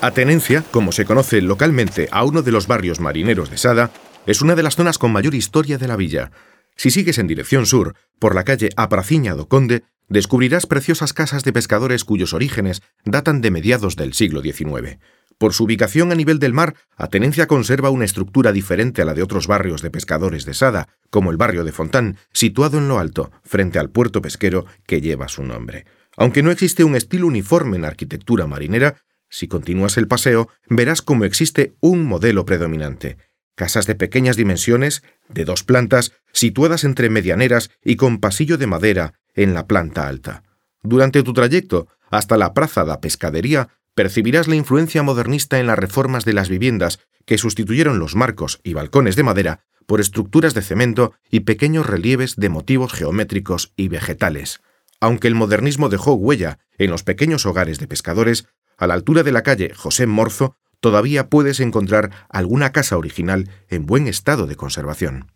Atenencia, como se conoce localmente a uno de los barrios marineros de Sada, es una de las zonas con mayor historia de la villa. Si sigues en dirección sur, por la calle Apraciña do Conde, descubrirás preciosas casas de pescadores cuyos orígenes datan de mediados del siglo XIX. Por su ubicación a nivel del mar, Atenencia conserva una estructura diferente a la de otros barrios de pescadores de Sada, como el barrio de Fontán, situado en lo alto, frente al puerto pesquero que lleva su nombre. Aunque no existe un estilo uniforme en la arquitectura marinera, si continúas el paseo, verás cómo existe un modelo predominante. Casas de pequeñas dimensiones, de 2 plantas, situadas entre medianeras y con pasillo de madera en la planta alta. Durante tu trayecto hasta la Praza da Pescadería, percibirás la influencia modernista en las reformas de las viviendas que sustituyeron los marcos y balcones de madera por estructuras de cemento y pequeños relieves de motivos geométricos y vegetales. Aunque el modernismo dejó huella en los pequeños hogares de pescadores, a la altura de la calle José Morzo todavía puedes encontrar alguna casa original en buen estado de conservación.